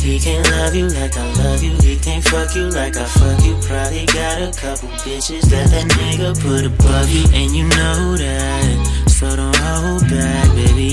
He can't love you like I love you. He can't fuck you like I fuck you. Probably got a couple bitches that nigga put above you. And you know that, so don't hold back, baby.